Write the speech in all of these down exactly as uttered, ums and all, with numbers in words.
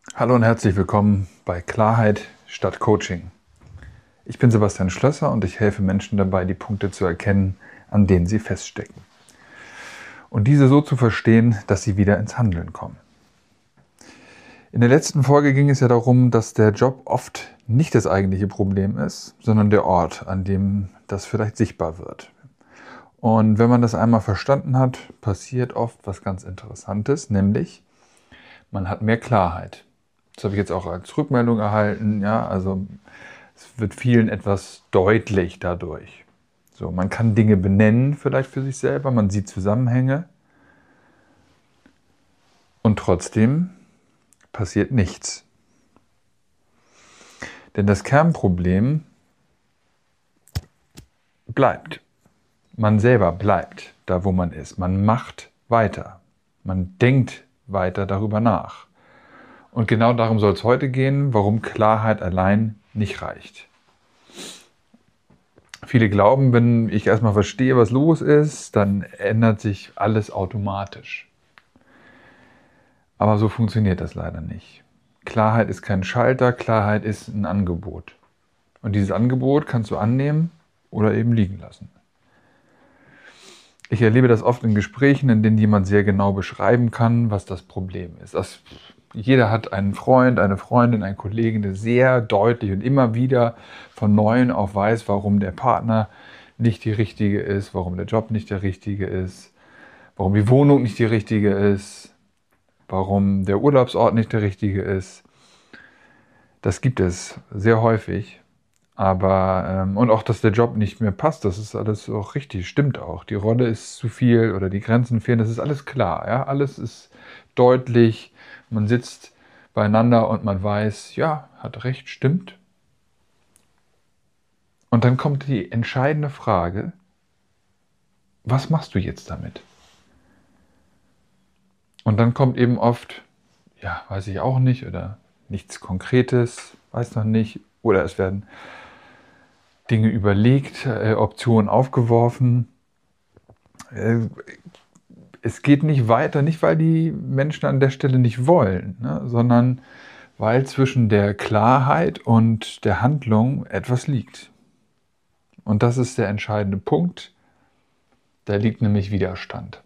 Hallo und herzlich willkommen bei Klarheit statt Coaching. Ich bin Sebastian Schlösser und ich helfe Menschen dabei, die Punkte zu erkennen, an denen sie feststecken. Und diese so zu verstehen, dass sie wieder ins Handeln kommen. In der letzten Folge ging es ja darum, dass der Job oft nicht das eigentliche Problem ist, sondern der Ort, an dem das vielleicht sichtbar wird. Und wenn man das einmal verstanden hat, passiert oft was ganz Interessantes, nämlich man hat mehr Klarheit. Das habe ich jetzt auch als Rückmeldung erhalten. Ja, also es wird vielen etwas deutlich dadurch. So, man kann Dinge benennen, vielleicht für sich selber, man sieht Zusammenhänge und trotzdem passiert nichts. Denn das Kernproblem bleibt. Man selber bleibt da, wo man ist. Man macht weiter. Man denkt weiter darüber nach. Und genau darum soll es heute gehen, warum Klarheit allein nicht reicht. Viele glauben, wenn ich erstmal verstehe, was los ist, dann ändert sich alles automatisch. Aber so funktioniert das leider nicht. Klarheit ist kein Schalter, Klarheit ist ein Angebot. Und dieses Angebot kannst du annehmen oder eben liegen lassen. Ich erlebe das oft in Gesprächen, in denen jemand sehr genau beschreiben kann, was das Problem ist. Das, jeder hat einen Freund, eine Freundin, einen Kollegen, der sehr deutlich und immer wieder von Neuem auf weiß, warum der Partner nicht die richtige ist, warum der Job nicht der richtige ist, warum die Wohnung nicht die richtige ist, warum der Urlaubsort nicht der richtige ist. Das gibt es sehr häufig. Aber, ähm, und auch, dass der Job nicht mehr passt, das ist alles auch richtig, stimmt auch. Die Rolle ist zu viel oder die Grenzen fehlen, das ist alles klar. Ja? Alles ist deutlich, man sitzt beieinander und man weiß, ja, hat recht, stimmt. Und dann kommt die entscheidende Frage, was machst du jetzt damit? Und dann kommt eben oft, ja, weiß ich auch nicht oder nichts Konkretes, weiß noch nicht, oder es werden Dinge überlegt, äh, Optionen aufgeworfen. Äh, es geht nicht weiter, nicht weil die Menschen an der Stelle nicht wollen, ne, sondern weil zwischen der Klarheit und der Handlung etwas liegt. Und das ist der entscheidende Punkt. Da liegt nämlich Widerstand.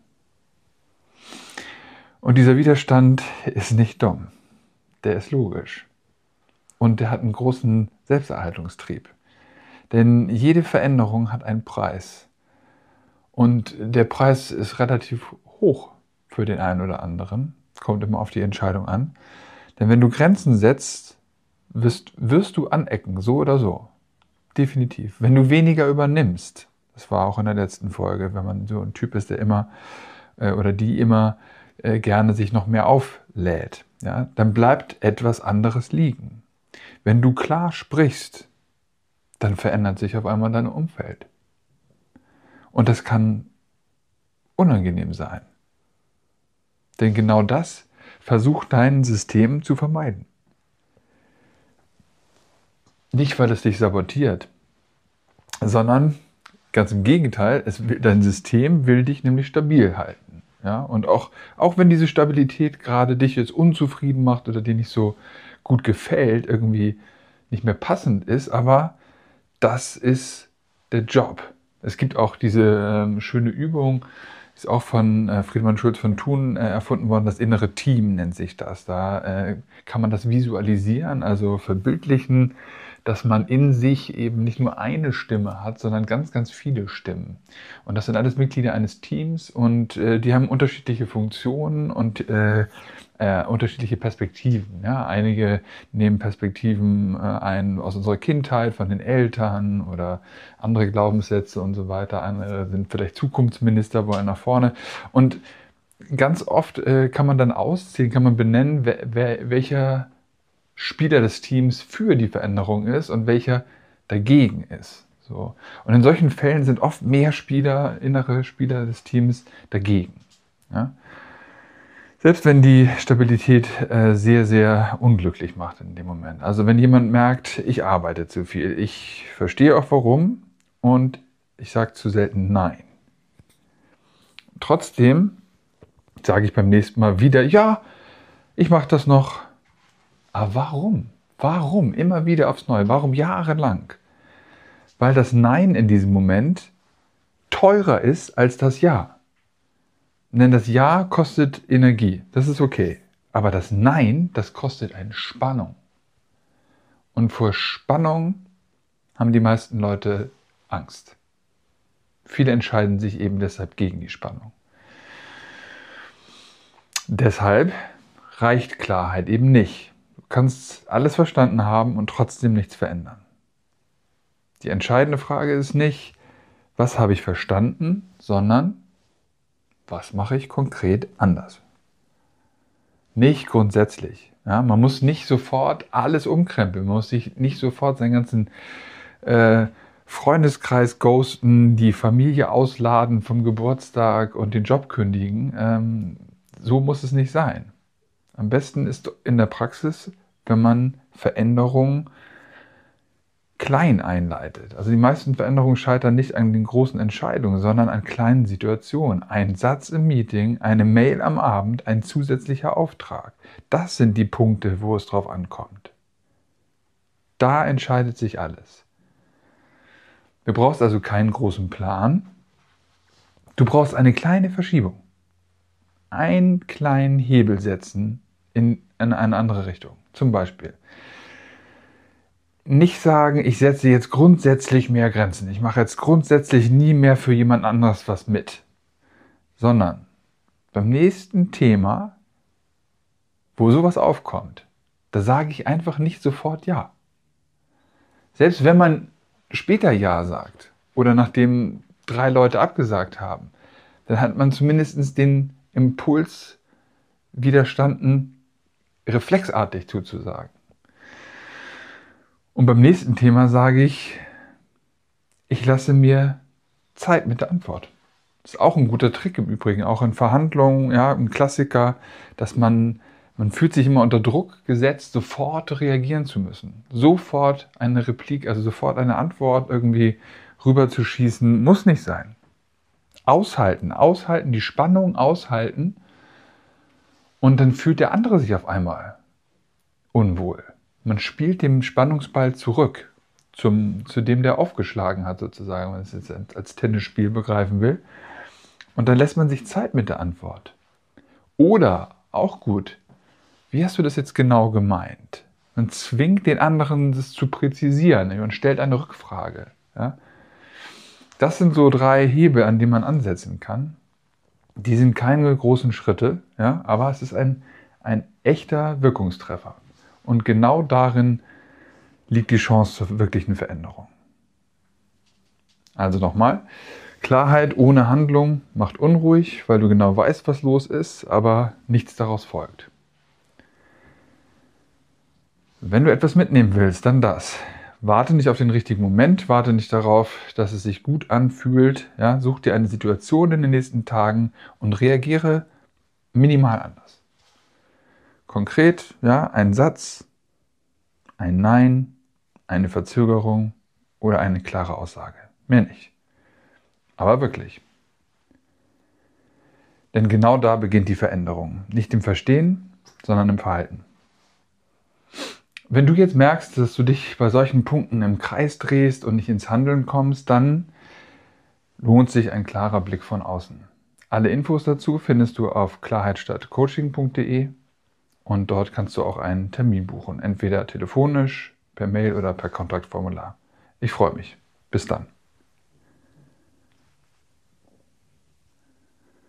Und dieser Widerstand ist nicht dumm. Der ist logisch. Und der hat einen großen Selbsterhaltungstrieb. Denn jede Veränderung hat einen Preis. Und der Preis ist relativ hoch für den einen oder anderen. Kommt immer auf die Entscheidung an. Denn wenn du Grenzen setzt, wirst, wirst du anecken, so oder so. Definitiv. Wenn du weniger übernimmst, das war auch in der letzten Folge, wenn man so ein Typ ist, der immer äh, oder die immer äh, gerne sich noch mehr auflädt, ja, dann bleibt etwas anderes liegen. Wenn du klar sprichst, dann verändert sich auf einmal dein Umfeld. Und das kann unangenehm sein. Denn genau das versucht dein System zu vermeiden. Nicht, weil es dich sabotiert, sondern ganz im Gegenteil, es will, dein System will dich nämlich stabil halten. Ja? Und auch, auch wenn diese Stabilität gerade dich jetzt unzufrieden macht oder dir nicht so gut gefällt, irgendwie nicht mehr passend ist, aber das ist der Job. Es gibt auch diese ähm, schöne Übung, ist auch von äh, Friedemann Schulz von Thun äh, erfunden worden, das innere Team nennt sich das. Da äh, kann man das visualisieren, also verbildlichen, dass man in sich eben nicht nur eine Stimme hat, sondern ganz, ganz viele Stimmen. Und das sind alles Mitglieder eines Teams und äh, die haben unterschiedliche Funktionen und äh, äh, unterschiedliche Perspektiven. Ja? Einige nehmen Perspektiven äh, ein aus unserer Kindheit, von den Eltern oder andere Glaubenssätze und so weiter. Andere sind vielleicht Zukunftsminister, wollen nach vorne. Und ganz oft äh, kann man dann auszählen, kann man benennen, wer, wer, welcher Spieler des Teams für die Veränderung ist und welcher dagegen ist. So. Und in solchen Fällen sind oft mehr Spieler, innere Spieler des Teams dagegen. Ja? Selbst wenn die Stabilität äh, sehr, sehr unglücklich macht in dem Moment. Also wenn jemand merkt, ich arbeite zu viel, ich verstehe auch warum und ich sage zu selten Nein. Trotzdem sage ich beim nächsten Mal wieder, ja, ich mache das noch, Aber warum? Warum? Immer wieder aufs Neue. Warum jahrelang? Weil das Nein in diesem Moment teurer ist als das Ja. Denn das Ja kostet Energie. Das ist okay. Aber das Nein, das kostet eine Spannung. Und vor Spannung haben die meisten Leute Angst. Viele entscheiden sich eben deshalb gegen die Spannung. Deshalb reicht Klarheit eben nicht. Du kannst alles verstanden haben und trotzdem nichts verändern. Die entscheidende Frage ist nicht, was habe ich verstanden, sondern was mache ich konkret anders? Nicht grundsätzlich. Ja, man muss nicht sofort alles umkrempeln. Man muss sich nicht sofort seinen ganzen äh, Freundeskreis ghosten, die Familie ausladen vom Geburtstag und den Job kündigen. Ähm, so muss es nicht sein. Am besten ist in der Praxis, wenn man Veränderungen klein einleitet. Also die meisten Veränderungen scheitern nicht an den großen Entscheidungen, sondern an kleinen Situationen. Ein Satz im Meeting, eine Mail am Abend, ein zusätzlicher Auftrag. Das sind die Punkte, wo es drauf ankommt. Da entscheidet sich alles. Du brauchst also keinen großen Plan. Du brauchst eine kleine Verschiebung. Einen kleinen Hebel setzen in, in eine andere Richtung. Zum Beispiel nicht sagen, ich setze jetzt grundsätzlich mehr Grenzen. Ich mache jetzt grundsätzlich nie mehr für jemand anderes was mit. Sondern beim nächsten Thema, wo sowas aufkommt, da sage ich einfach nicht sofort Ja. Selbst wenn man später Ja sagt oder nachdem drei Leute abgesagt haben, dann hat man zumindest den Impuls widerstanden, reflexartig zuzusagen. Und beim nächsten Thema sage ich, ich lasse mir Zeit mit der Antwort. Das ist auch ein guter Trick im Übrigen, auch in Verhandlungen, ja, ein Klassiker, dass man, man fühlt sich immer unter Druck gesetzt, sofort reagieren zu müssen. Sofort eine Replik, also sofort eine Antwort irgendwie rüberzuschießen, muss nicht sein. Aushalten, aushalten, die Spannung aushalten und dann fühlt der andere sich auf einmal unwohl. Man spielt den Spannungsball zurück, zum, zu dem der aufgeschlagen hat sozusagen, wenn man es jetzt als Tennisspiel begreifen will. Und dann lässt man sich Zeit mit der Antwort. Oder, auch gut, wie hast du das jetzt genau gemeint? Man zwingt den anderen, das zu präzisieren. Man stellt eine Rückfrage. Ja? Das sind so drei Hebel, an denen man ansetzen kann. Die sind keine großen Schritte, ja? Aber es ist ein, ein echter Wirkungstreffer. Und genau darin liegt die Chance zur wirklichen Veränderung. Also nochmal, Klarheit ohne Handlung macht unruhig, weil du genau weißt, was los ist, aber nichts daraus folgt. Wenn du etwas mitnehmen willst, dann das. Warte nicht auf den richtigen Moment, warte nicht darauf, dass es sich gut anfühlt. Ja, such dir eine Situation in den nächsten Tagen und reagiere minimal anders. Konkret, ja, ein Satz, ein Nein, eine Verzögerung oder eine klare Aussage. Mehr nicht. Aber wirklich. Denn genau da beginnt die Veränderung. Nicht im Verstehen, sondern im Verhalten. Wenn du jetzt merkst, dass du dich bei solchen Punkten im Kreis drehst und nicht ins Handeln kommst, dann lohnt sich ein klarer Blick von außen. Alle Infos dazu findest du auf klarheit statt coaching punkt de und dort kannst du auch einen Termin buchen, entweder telefonisch, per Mail oder per Kontaktformular. Ich freue mich. Bis dann.